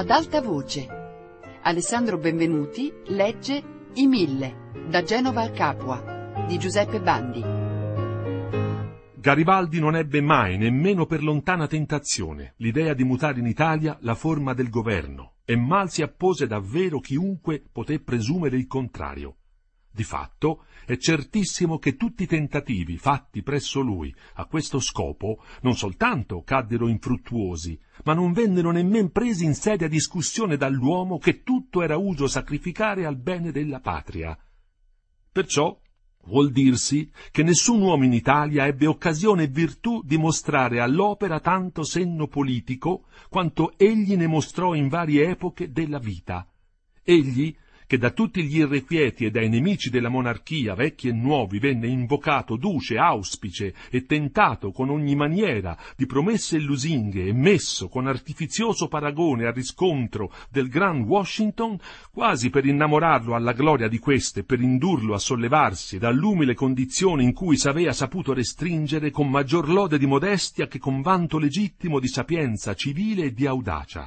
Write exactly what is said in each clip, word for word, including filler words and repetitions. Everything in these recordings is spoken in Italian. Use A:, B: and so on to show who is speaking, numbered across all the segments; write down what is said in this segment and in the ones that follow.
A: ad alta voce. Alessandro Benvenuti legge I Mille, da Genova a Capua, di Giuseppe Bandi.
B: Garibaldi non ebbe mai, nemmeno per lontana tentazione, l'idea di mutare in Italia la forma del governo, e mal si appose davvero chiunque poté presumere il contrario. Di fatto, è certissimo che tutti i tentativi fatti presso lui a questo scopo non soltanto caddero infruttuosi, ma non vennero nemmen presi in seria discussione dall'uomo che tutto era uso sacrificare al bene della patria. Perciò vuol dirsi che nessun uomo in Italia ebbe occasione e virtù di mostrare all'opera tanto senno politico quanto egli ne mostrò in varie epoche della vita. Egli, che da tutti gli irrequieti e dai nemici della monarchia, vecchi e nuovi, venne invocato duce, auspice e tentato con ogni maniera di promesse e lusinghe e messo con artificioso paragone a riscontro del gran Washington, quasi per innamorarlo alla gloria di queste e per indurlo a sollevarsi dall'umile condizione in cui s'avea saputo restringere con maggior lode di modestia che con vanto legittimo di sapienza civile e di audacia.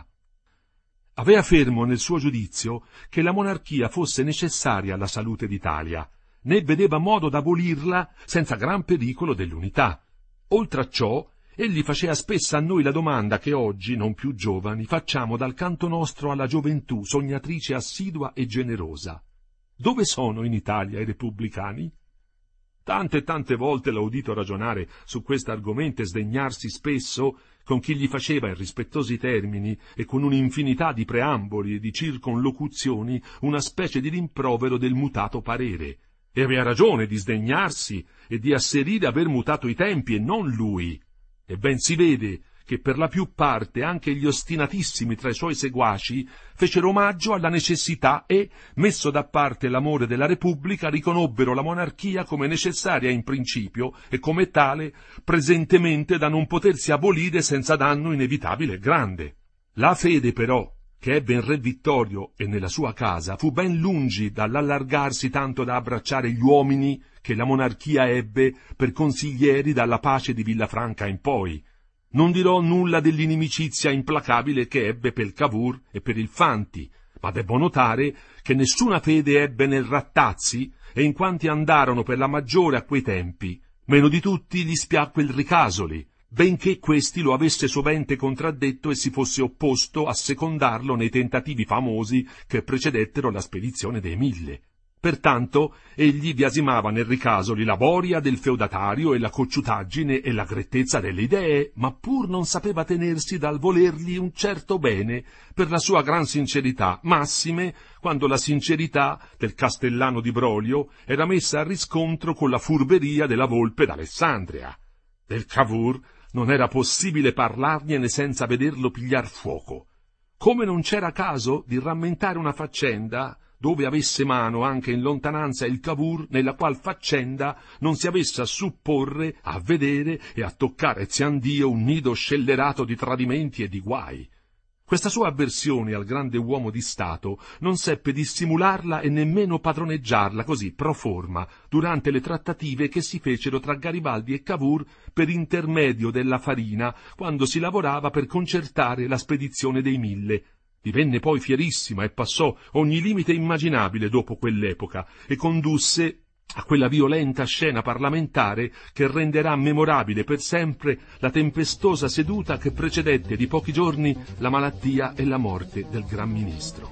B: Avea fermo nel suo giudizio che la monarchia fosse necessaria alla salute d'Italia, né vedeva modo d'abolirla senza gran pericolo dell'unità. Oltre a ciò, egli faceva spessa a noi la domanda che oggi, non più giovani, facciamo dal canto nostro alla gioventù sognatrice assidua e generosa. Dove sono in Italia i repubblicani? Tante e tante volte l'ho udito ragionare su quest'argomento e sdegnarsi spesso con chi gli faceva in rispettosi termini e con un'infinità di preamboli e di circonlocuzioni una specie di rimprovero del mutato parere. E aveva ragione di sdegnarsi e di asserire aver mutato i tempi e non lui. E ben si vede che per la più parte anche gli ostinatissimi tra i suoi seguaci fecero omaggio alla necessità e, messo da parte l'amore della Repubblica, riconobbero la monarchia come necessaria in principio e come tale presentemente da non potersi abolire senza danno inevitabile e grande. La fede però che ebbe in re Vittorio e nella sua casa fu ben lungi dall'allargarsi tanto da abbracciare gli uomini che la monarchia ebbe per consiglieri dalla pace di Villafranca in poi. Non dirò nulla dell'inimicizia implacabile che ebbe per Cavour e per il Fanti, ma debbo notare che nessuna fede ebbe nel Rattazzi e in quanti andarono per la maggiore a quei tempi. Meno di tutti gli spiacque il Ricasoli, benché questi lo avesse sovente contraddetto e si fosse opposto a secondarlo nei tentativi famosi che precedettero la spedizione dei Mille. Pertanto egli biasimava nel Ricasoli la boria del feudatario e la cocciutaggine e la grettezza delle idee, ma pur non sapeva tenersi dal volergli un certo bene per la sua gran sincerità, massime quando la sincerità del castellano di Broglio era messa a riscontro con la furberia della volpe d'Alessandria. Del Cavour non era possibile parlargliene senza vederlo pigliar fuoco. Come non c'era caso di rammentare una faccenda dove avesse mano anche in lontananza il Cavour, nella qual faccenda non si avesse a supporre, a vedere e a toccare ziandio un nido scellerato di tradimenti e di guai. Questa sua avversione al grande uomo di Stato non seppe dissimularla e nemmeno padroneggiarla così pro forma durante le trattative che si fecero tra Garibaldi e Cavour per intermedio della Farina, quando si lavorava per concertare la spedizione dei Mille. Divenne poi fierissima e passò ogni limite immaginabile dopo quell'epoca e condusse a quella violenta scena parlamentare che renderà memorabile per sempre la tempestosa seduta che precedette di pochi giorni la malattia e la morte del Gran Ministro.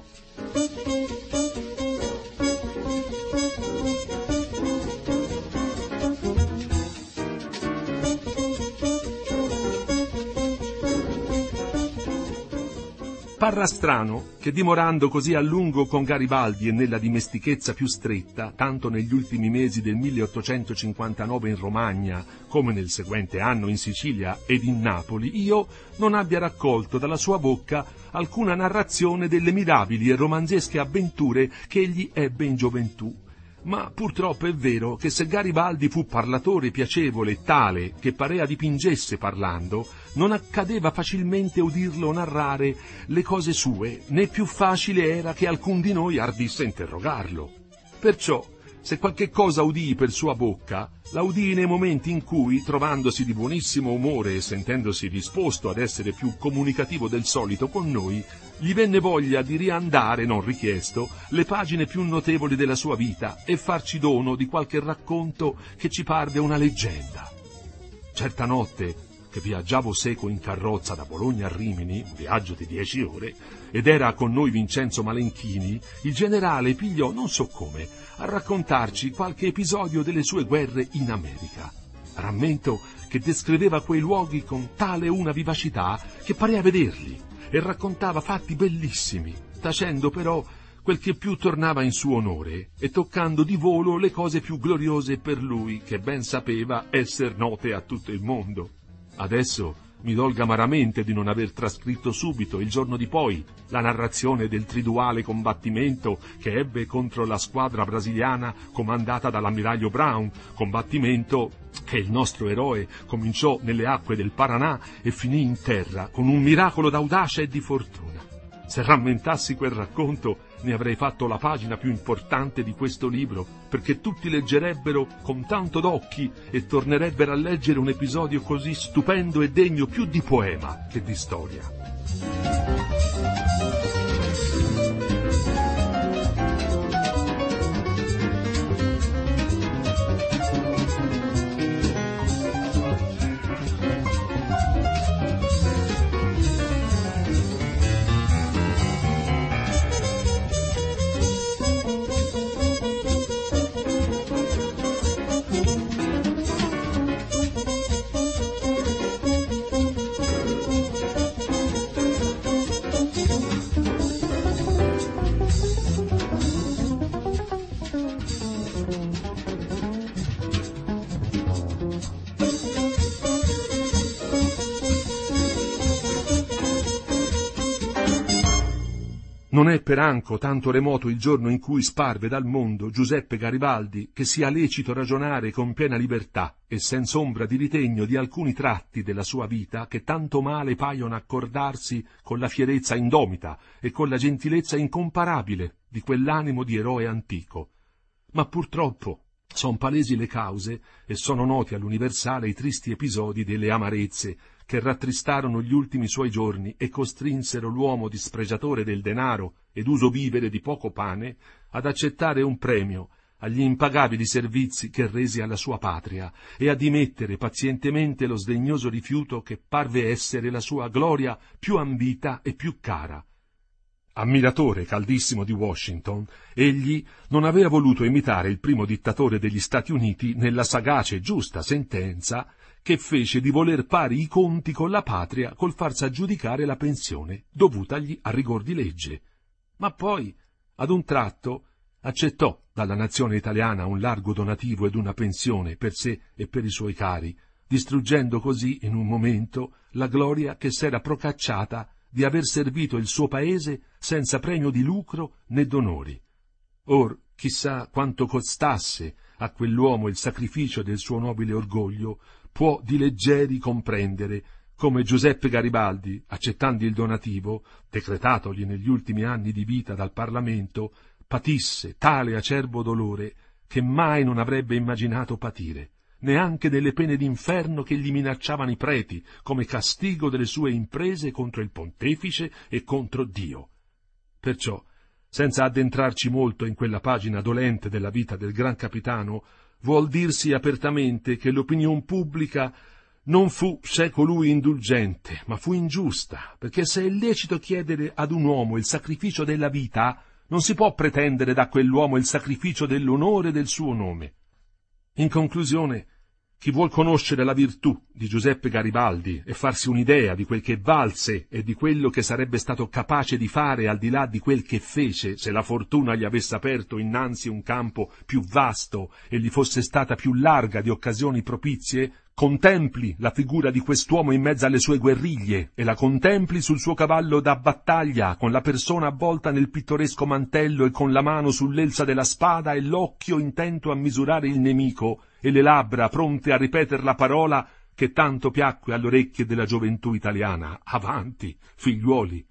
B: Parrà strano che dimorando così a lungo con Garibaldi e nella dimestichezza più stretta, tanto negli ultimi mesi del milleottocentocinquantanove in Romagna, come nel seguente anno in Sicilia ed in Napoli, io non abbia raccolto dalla sua bocca alcuna narrazione delle mirabili e romanzesche avventure che egli ebbe in gioventù. Ma purtroppo è vero che se Garibaldi fu parlatore piacevole e tale che parea dipingesse parlando, non accadeva facilmente udirlo narrare le cose sue, né più facile era che alcun di noi ardisse interrogarlo. Perciò Se qualche cosa udii per sua bocca, la udii nei momenti in cui, trovandosi di buonissimo umore e sentendosi disposto ad essere più comunicativo del solito con noi, gli venne voglia di riandare, non richiesto, le pagine più notevoli della sua vita e farci dono di qualche racconto che ci parve una leggenda. Certa notte, che viaggiavo seco in carrozza da Bologna a Rimini, un viaggio di dieci ore, ed era con noi Vincenzo Malenchini, il generale pigliò, non so come, a raccontarci qualche episodio delle sue guerre in America. Rammento che descriveva quei luoghi con tale una vivacità che parea vederli e raccontava fatti bellissimi, tacendo però quel che più tornava in suo onore e toccando di volo le cose più gloriose per lui, che ben sapeva esser note a tutto il mondo. Adesso mi dolga amaramente di non aver trascritto subito, il giorno di poi, la narrazione del triduale combattimento che ebbe contro la squadra brasiliana comandata dall'ammiraglio Brown, combattimento che il nostro eroe cominciò nelle acque del Paranà e finì in terra con un miracolo d'audacia e di fortuna. Se rammentassi quel racconto, ne avrei fatto la pagina più importante di questo libro, perché tutti leggerebbero con tanto d'occhi e tornerebbero a leggere un episodio così stupendo e degno più di poema che di storia. Non è peranco tanto remoto il giorno in cui sparve dal mondo Giuseppe Garibaldi che sia lecito ragionare con piena libertà e senza ombra di ritegno di alcuni tratti della sua vita che tanto male paiono accordarsi con la fierezza indomita e con la gentilezza incomparabile di quell'animo di eroe antico. Ma purtroppo son palesi le cause e sono noti all'universale i tristi episodi delle amarezze che rattristarono gli ultimi suoi giorni e costrinsero l'uomo dispregiatore del denaro ed uso vivere di poco pane ad accettare un premio agli impagabili servizi che rese alla sua patria e a dimettere pazientemente lo sdegnoso rifiuto che parve essere la sua gloria più ambita e più cara. Ammiratore caldissimo di Washington, egli non aveva voluto imitare il primo dittatore degli Stati Uniti nella sagace e giusta sentenza che fece di voler pari i conti con la patria col farsi aggiudicare la pensione dovutagli a rigor di legge. Ma poi, ad un tratto, accettò dalla nazione italiana un largo donativo ed una pensione per sé e per i suoi cari, distruggendo così in un momento la gloria che s'era procacciata di aver servito il suo paese senza premio di lucro né d'onori. Or, chissà quanto costasse a quell'uomo il sacrificio del suo nobile orgoglio, può di leggeri comprendere come Giuseppe Garibaldi, accettando il donativo, decretatogli negli ultimi anni di vita dal Parlamento, patisse tale acerbo dolore che mai non avrebbe immaginato patire, neanche delle pene d'inferno che gli minacciavano i preti, come castigo delle sue imprese contro il pontefice e contro Dio. Perciò, senza addentrarci molto in quella pagina dolente della vita del gran capitano, vuol dirsi apertamente che l'opinion pubblica non fu sé colui indulgente, ma fu ingiusta, perché se è lecito chiedere ad un uomo il sacrificio della vita, non si può pretendere da quell'uomo il sacrificio dell'onore del suo nome. In conclusione, chi vuol conoscere la virtù di Giuseppe Garibaldi e farsi un'idea di quel che valse e di quello che sarebbe stato capace di fare al di là di quel che fece se la fortuna gli avesse aperto innanzi un campo più vasto e gli fosse stata più larga di occasioni propizie, contempli la figura di quest'uomo in mezzo alle sue guerriglie e la contempli sul suo cavallo da battaglia, con la persona avvolta nel pittoresco mantello e con la mano sull'elsa della spada e l'occhio intento a misurare il nemico e le labbra pronte a ripeter la parola che tanto piacque alle orecchie della gioventù italiana: avanti, figliuoli!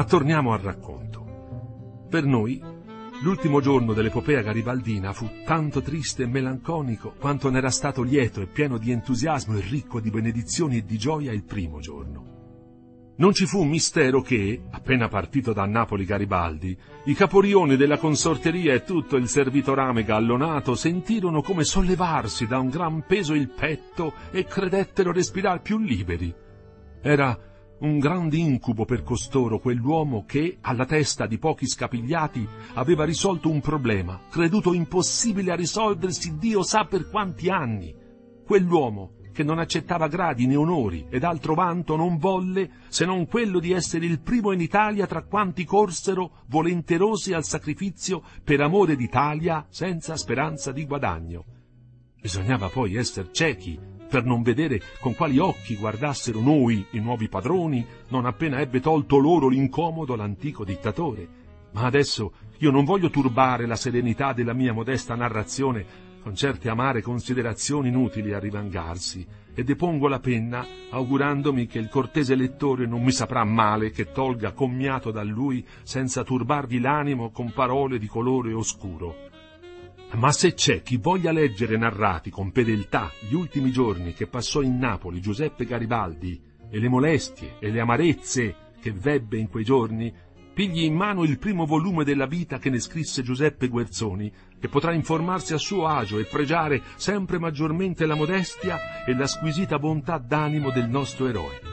B: torniamo al racconto. Per noi, l'ultimo giorno dell'epopea garibaldina fu tanto triste e melanconico quanto n'era stato lieto e pieno di entusiasmo e ricco di benedizioni e di gioia il primo giorno. Non ci fu un mistero che, appena partito da Napoli Garibaldi, i caporioni della consorteria e tutto il servitorame gallonato sentirono come sollevarsi da un gran peso il petto e credettero respirar più liberi. Era un grande incubo per costoro quell'uomo che, alla testa di pochi scapigliati, aveva risolto un problema, creduto impossibile a risolversi Dio sa per quanti anni. Quell'uomo che non accettava gradi né onori ed altro vanto non volle se non quello di essere il primo in Italia tra quanti corsero volenterosi al sacrificio per amore d'Italia senza speranza di guadagno. Bisognava poi esser ciechi per non vedere con quali occhi guardassero noi, i nuovi padroni, non appena ebbe tolto loro l'incomodo l'antico dittatore. Ma adesso io non voglio turbare la serenità della mia modesta narrazione con certe amare considerazioni inutili a rivangarsi, e depongo la penna augurandomi che il cortese lettore non mi saprà male che tolga commiato da lui senza turbargli l'animo con parole di colore oscuro. Ma se c'è chi voglia leggere narrati con fedeltà gli ultimi giorni che passò in Napoli Giuseppe Garibaldi e le molestie e le amarezze che vebbe in quei giorni, pigli in mano il primo volume della vita che ne scrisse Giuseppe Guerzoni, che potrà informarsi a suo agio e pregiare sempre maggiormente la modestia e la squisita bontà d'animo del nostro eroe.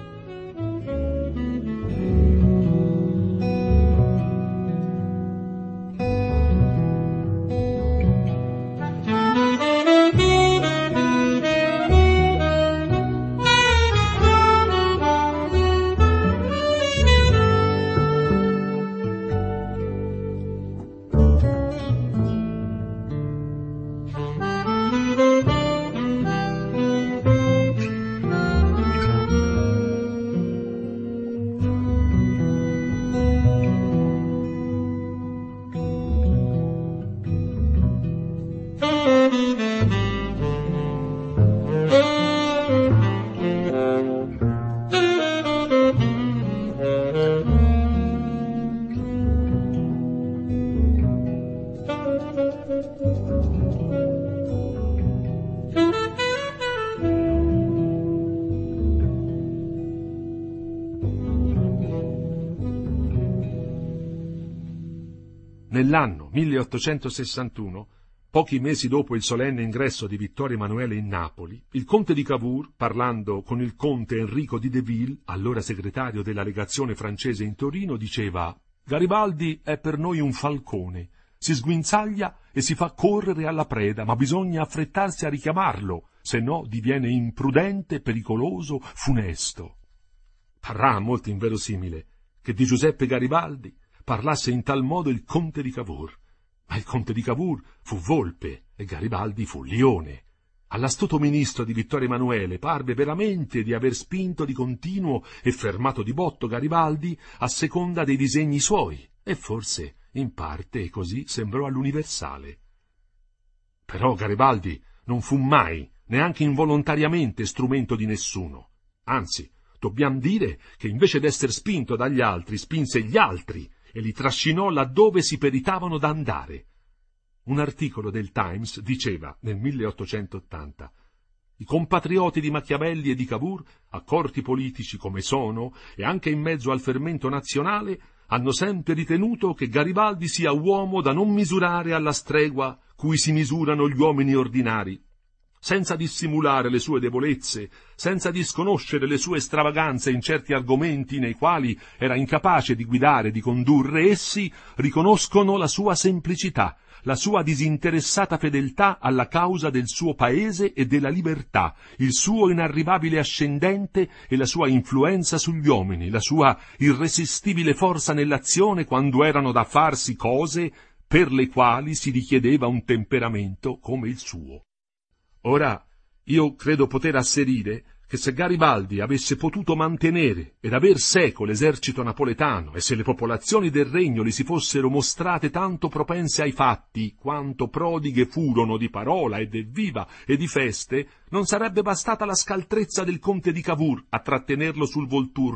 B: Nell'anno milleottocentosessantuno, pochi mesi dopo il solenne ingresso di Vittorio Emanuele in Napoli, il conte di Cavour, parlando con il conte Enrico di Deville, allora segretario della legazione francese in Torino, diceva: «Garibaldi è per noi un falcone, si sguinzaglia e si fa correre alla preda, ma bisogna affrettarsi a richiamarlo, se no diviene imprudente, pericoloso, funesto». Parrà molto inverosimile che di Giuseppe Garibaldi parlasse in tal modo il conte di Cavour, ma il conte di Cavour fu volpe e Garibaldi fu lione. All'astuto ministro di Vittorio Emanuele parve veramente di aver spinto di continuo e fermato di botto Garibaldi a seconda dei disegni suoi, e forse in parte così sembrò all'universale. Però Garibaldi non fu mai, neanche involontariamente, strumento di nessuno. Anzi, dobbiam dire che invece d'esser spinto dagli altri, spinse gli altri e li trascinò laddove si peritavano d'andare. Un articolo del Times diceva nel milleottocentottanta: «I compatrioti di Machiavelli e di Cavour, accorti politici come sono, e anche in mezzo al fermento nazionale, hanno sempre ritenuto che Garibaldi sia uomo da non misurare alla stregua cui si misurano gli uomini ordinari. Senza dissimulare le sue debolezze, senza disconoscere le sue stravaganze in certi argomenti nei quali era incapace di guidare e di condurre, essi riconoscono la sua semplicità, la sua disinteressata fedeltà alla causa del suo paese e della libertà, il suo inarrivabile ascendente e la sua influenza sugli uomini, la sua irresistibile forza nell'azione quando erano da farsi cose per le quali si richiedeva un temperamento come il suo». Ora, io credo poter asserire che se Garibaldi avesse potuto mantenere ed aver seco l'esercito napoletano e se le popolazioni del regno gli si fossero mostrate tanto propense ai fatti quanto prodighe furono di parola ed evviva e di feste, non sarebbe bastata la scaltrezza del conte di Cavour a trattenerlo sul Volturno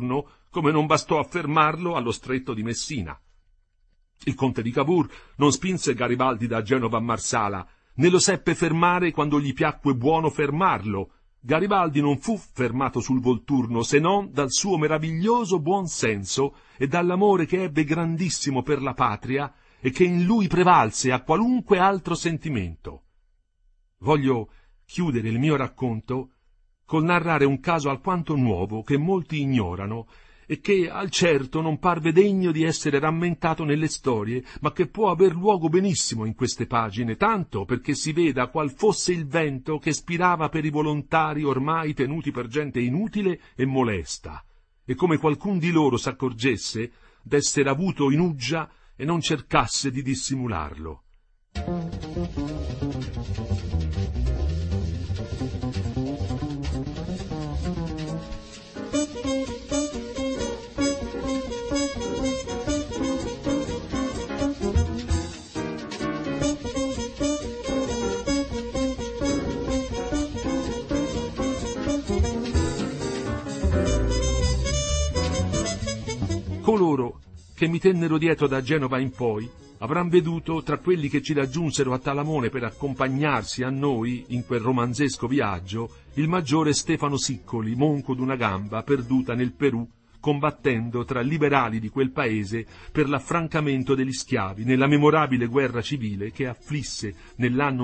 B: come non bastò a fermarlo allo stretto di Messina. Il conte di Cavour non spinse Garibaldi da Genova a Marsala, né lo seppe fermare quando gli piacque buono fermarlo. Garibaldi non fu fermato sul Volturno se non dal suo meraviglioso buon senso e dall'amore che ebbe grandissimo per la patria e che in lui prevalse a qualunque altro sentimento. Voglio chiudere il mio racconto col narrare un caso alquanto nuovo che molti ignorano e che al certo non parve degno di essere rammentato nelle storie, ma che può aver luogo benissimo in queste pagine, tanto perché si veda qual fosse il vento che spirava per i volontari ormai tenuti per gente inutile e molesta, e come qualcun di loro s'accorgesse d'essere avuto in uggia e non cercasse di dissimularlo. Coloro che mi tennero dietro da Genova in poi avran veduto tra quelli che ci raggiunsero a Talamone per accompagnarsi a noi in quel romanzesco viaggio il maggiore Stefano Siccoli, monco d'una gamba perduta nel Perù, combattendo tra liberali di quel paese per l'affrancamento degli schiavi nella memorabile guerra civile che afflisse nell'anno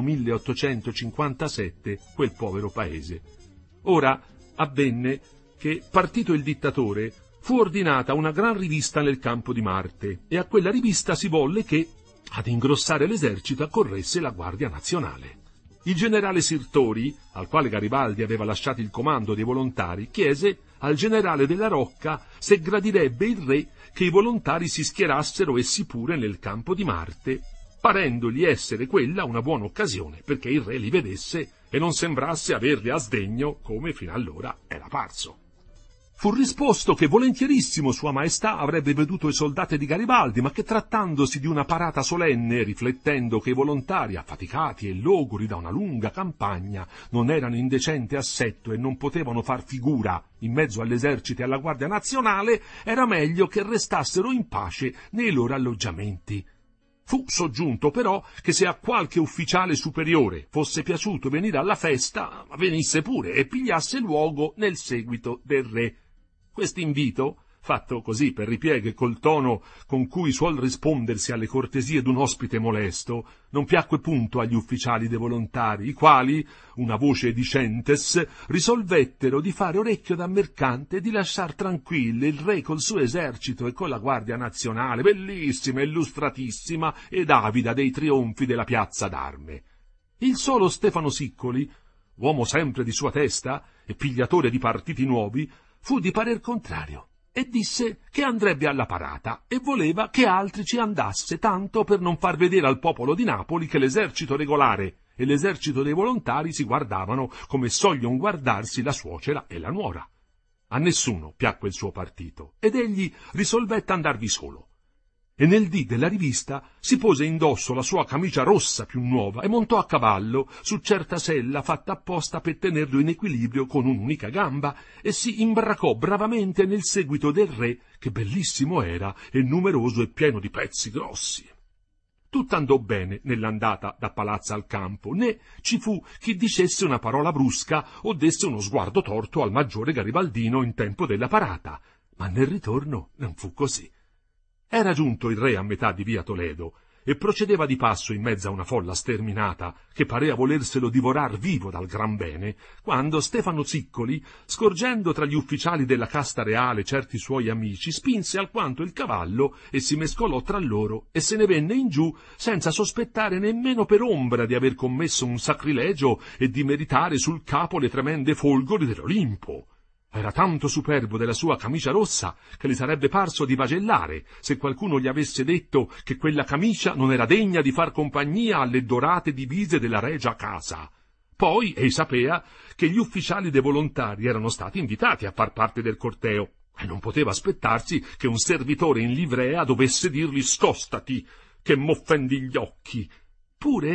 B: milleottocentocinquantasette quel povero paese. Ora avvenne che, partito il dittatore, fu ordinata una gran rivista nel campo di Marte, e a quella rivista si volle che, ad ingrossare l'esercito, accorresse la Guardia Nazionale. Il generale Sirtori, al quale Garibaldi aveva lasciato il comando dei volontari, chiese al generale della Rocca se gradirebbe il re che i volontari si schierassero essi pure nel campo di Marte, parendogli essere quella una buona occasione perché il re li vedesse e non sembrasse averli a sdegno come fino allora era parso. Fu risposto che volentierissimo Sua Maestà avrebbe veduto i soldati di Garibaldi, ma che trattandosi di una parata solenne, riflettendo che i volontari, affaticati e logori da una lunga campagna, non erano in decente assetto e non potevano far figura in mezzo all'esercito e alla Guardia Nazionale, era meglio che restassero in pace nei loro alloggiamenti. Fu soggiunto però che se a qualche ufficiale superiore fosse piaciuto venire alla festa, venisse pure e pigliasse luogo nel seguito del re. Quest'invito, fatto così per ripieghe col tono con cui suol rispondersi alle cortesie d'un ospite molesto, non piacque punto agli ufficiali dei volontari, i quali, una voce dicentes, risolvettero di fare orecchio da mercante e di lasciar tranquillo il re col suo esercito e con la Guardia Nazionale, bellissima, illustratissima ed avida dei trionfi della piazza d'arme. Il solo Stefano Siccoli, uomo sempre di sua testa e pigliatore di partiti nuovi, fu di parer contrario e disse che andrebbe alla parata e voleva che altri ci andasse, tanto per non far vedere al popolo di Napoli che l'esercito regolare e l'esercito dei volontari si guardavano come soglion guardarsi la suocera e la nuora. A nessuno piacque il suo partito ed egli risolvette andarvi solo. E nel dì della rivista si pose indosso la sua camicia rossa più nuova e montò a cavallo su certa sella fatta apposta per tenerlo in equilibrio con un'unica gamba e si imbracò bravamente nel seguito del re, che bellissimo era e numeroso e pieno di pezzi grossi. Tutto andò bene nell'andata da palazzo al campo, né ci fu chi dicesse una parola brusca o desse uno sguardo torto al maggiore garibaldino in tempo della parata, ma nel ritorno non fu così. Era giunto il re a metà di via Toledo e procedeva di passo in mezzo a una folla sterminata che parea volerselo divorar vivo dal gran bene, quando Stefano Siccoli, scorgendo tra gli ufficiali della casta reale certi suoi amici, spinse alquanto il cavallo e si mescolò tra loro e se ne venne in giù senza sospettare nemmeno per ombra di aver commesso un sacrilegio e di meritare sul capo le tremende folgori dell'Olimpo. Era tanto superbo della sua camicia rossa che gli sarebbe parso di vagellare se qualcuno gli avesse detto che quella camicia non era degna di far compagnia alle dorate divise della regia casa. Poi ei sapea che gli ufficiali dei volontari erano stati invitati a far parte del corteo e non poteva aspettarsi che un servitore in livrea dovesse dirgli «Scostati, che m'offendi gli occhi». Pure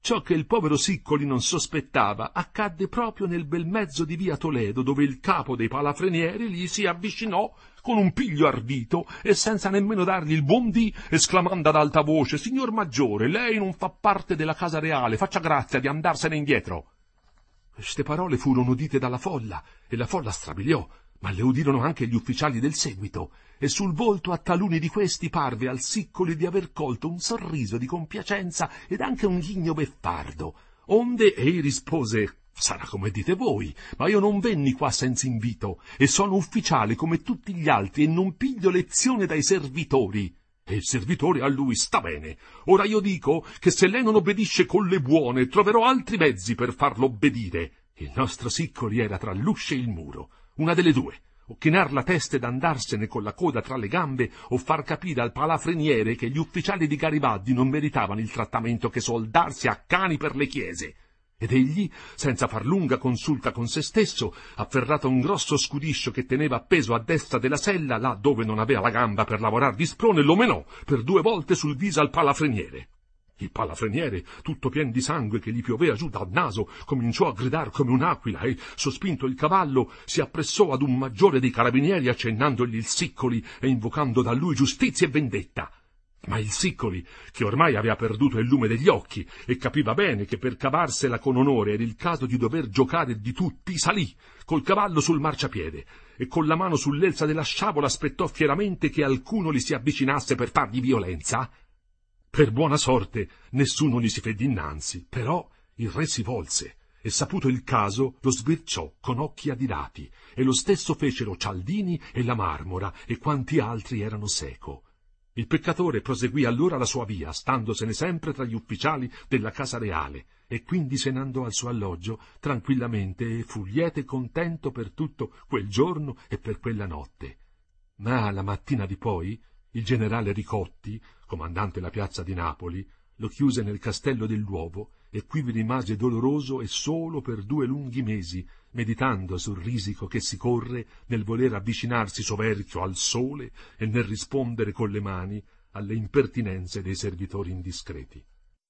B: Ciò che il povero Siccoli non sospettava accadde proprio nel bel mezzo di via Toledo, dove il capo dei palafrenieri gli si avvicinò con un piglio ardito e senza nemmeno dargli il buon dì, esclamando ad alta voce: «Signor Maggiore, lei non fa parte della casa reale, faccia grazia di andarsene indietro». Queste parole furono udite dalla folla, e la folla strabiliò, ma le udirono anche gli ufficiali del seguito, e sul volto a taluni di questi parve al Siccoli di aver colto un sorriso di compiacenza ed anche un ghigno beffardo, onde ei rispose: «Sarà come dite voi, ma io non venni qua senza invito, e sono ufficiale come tutti gli altri, e non piglio lezione dai servitori». E il servitore a lui: «Sta bene, ora io dico che se lei non obbedisce con le buone, troverò altri mezzi per farlo obbedire». Il nostro Siccoli era tra l'uscio e il muro, una delle due: o chinar la testa ed andarsene con la coda tra le gambe, o far capire al palafreniere che gli ufficiali di Garibaldi non meritavano il trattamento che soldarsi a cani per le chiese. Ed egli, senza far lunga consulta con se stesso, afferrato un grosso scudiscio che teneva appeso a destra della sella, là dove non aveva la gamba per lavorar di sprone, lo menò per due volte sul viso al palafreniere. Il palafreniere, tutto pien di sangue che gli piovea giù dal naso, cominciò a gridar come un'aquila e, sospinto il cavallo, si appressò ad un maggiore dei carabinieri accennandogli il Siccoli e invocando da lui giustizia e vendetta. Ma il Siccoli, che ormai aveva perduto il lume degli occhi e capiva bene che per cavarsela con onore era il caso di dover giocare di tutti, salì col cavallo sul marciapiede e con la mano sull'elsa della sciabola aspettò fieramente che alcuno gli si avvicinasse per fargli violenza. Per buona sorte nessuno gli si fé dinanzi, però il re si volse e, saputo il caso, lo sbirciò con occhi adirati, e lo stesso fecero Cialdini e la Marmora e quanti altri erano seco. Il peccatore proseguì allora la sua via, standosene sempre tra gli ufficiali della casa reale, e quindi se n'andò al suo alloggio tranquillamente, e fu lieto e contento per tutto quel giorno e per quella notte. Ma la mattina di poi il generale Ricotti, comandante la piazza di Napoli, lo chiuse nel castello dell'Uovo, e qui vi rimase doloroso e solo per due lunghi mesi, meditando sul risico che si corre nel voler avvicinarsi soverchio al sole e nel rispondere con le mani alle impertinenze dei servitori indiscreti.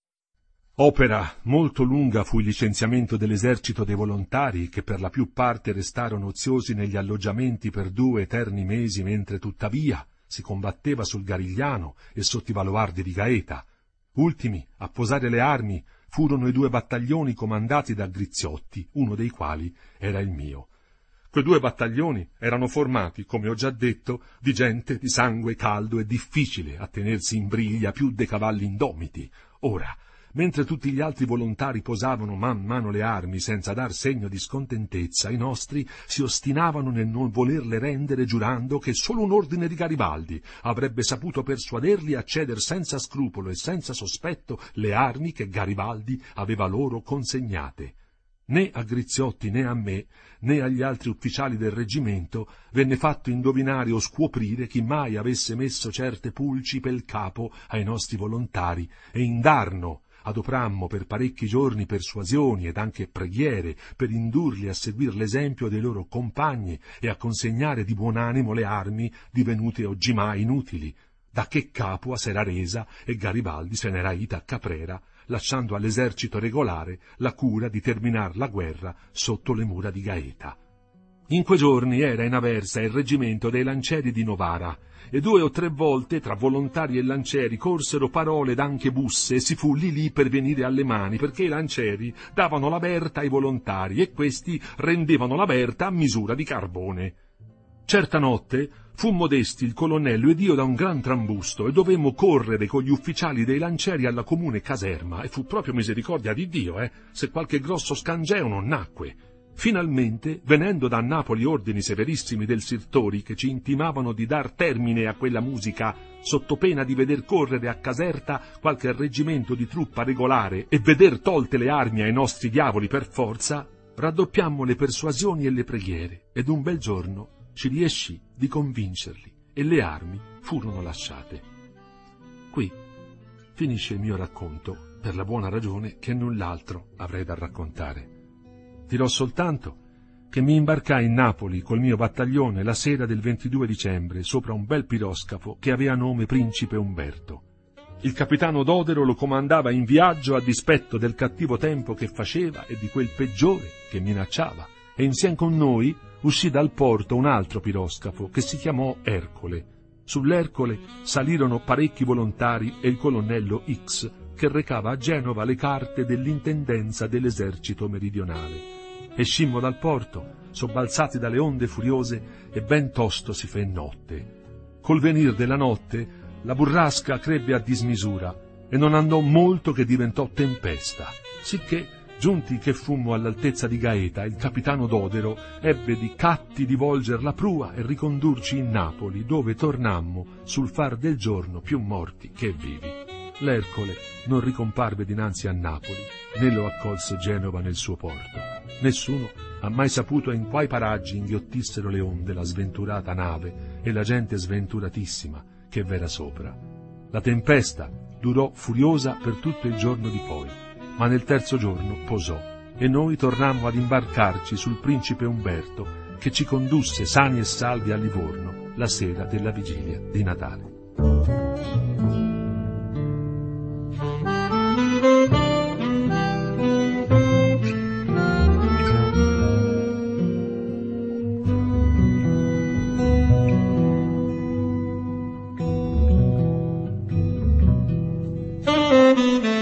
B: Opera molto lunga fu il licenziamento dell'esercito dei volontari, che per la più parte restarono oziosi negli alloggiamenti per due eterni mesi, mentre tuttavia si combatteva sul Garigliano e sotto i baluardi di Gaeta. Ultimi a posare le armi furono i due battaglioni comandati da Griziotti, uno dei quali era il mio. Quei due battaglioni erano formati, come ho già detto, di gente di sangue caldo e difficile a tenersi in briglia più dei cavalli indomiti. Ora, mentre tutti gli altri volontari posavano man mano le armi senza dar segno di scontentezza, i nostri si ostinavano nel non volerle rendere, giurando che solo un ordine di Garibaldi avrebbe saputo persuaderli a ceder senza scrupolo e senza sospetto le armi che Garibaldi aveva loro consegnate. Né a Griziotti né a me, né agli altri ufficiali del reggimento venne fatto indovinare o scuoprire chi mai avesse messo certe pulci pel capo ai nostri volontari, e indarno adoprammo per parecchi giorni persuasioni ed anche preghiere per indurli a seguir l'esempio dei loro compagni e a consegnare di buon animo le armi divenute oggimai inutili, da che Capua s'era resa e Garibaldi se n'era ita a Caprera, lasciando all'esercito regolare la cura di terminar la guerra sotto le mura di Gaeta. In quei giorni era in Aversa il reggimento dei lancieri di Novara, e due o tre volte tra volontari e lancieri corsero parole ed anche busse, e si fu lì lì per venire alle mani, perché i lancieri davano la berta ai volontari e questi rendevano la berta a misura di carbone. Certa notte fummo desti il colonnello ed io da un gran trambusto, e dovemmo correre con gli ufficiali dei lancieri alla comune caserma, e fu proprio misericordia di Dio, eh, se qualche grosso scangeo non nacque. Finalmente, venendo da Napoli ordini severissimi del Sirtori che ci intimavano di dar termine a quella musica, sotto pena di veder correre a Caserta qualche reggimento di truppa regolare e veder tolte le armi ai nostri diavoli per forza, raddoppiammo le persuasioni e le preghiere, ed un bel giorno ci riescì di convincerli e le armi furono lasciate. Qui finisce il mio racconto, per la buona ragione che null'altro avrei da raccontare. Dirò soltanto che mi imbarcai in Napoli col mio battaglione la sera del ventidue dicembre sopra un bel piroscafo che aveva nome Principe Umberto. Il capitano Dodero lo comandava in viaggio a dispetto del cattivo tempo che faceva e di quel peggiore che minacciava, e insieme con noi uscì dal porto un altro piroscafo che si chiamò Ercole. Sull'Ercole salirono parecchi volontari e il colonnello X, che recava a Genova le carte dell'intendenza dell'esercito meridionale. Escimmo dal porto, sobbalzati dalle onde furiose, e ben tosto si fe notte. Col venir della notte la burrasca crebbe a dismisura e non andò molto che diventò tempesta, sicché, giunti che fummo all'altezza di Gaeta, il capitano Dodero ebbe di catti di volger la prua e ricondurci in Napoli, dove tornammo sul far del giorno più morti che vivi. L'Ercole non ricomparve dinanzi a Napoli, né lo accolse Genova nel suo porto. Nessuno ha mai saputo in quai paraggi inghiottissero le onde la sventurata nave e la gente sventuratissima che v'era sopra. La tempesta durò furiosa per tutto il giorno di poi, ma nel terzo giorno posò, e noi tornammo ad imbarcarci sul principe Umberto, che ci condusse sani e salvi a Livorno la sera della vigilia di Natale.
C: Thank you.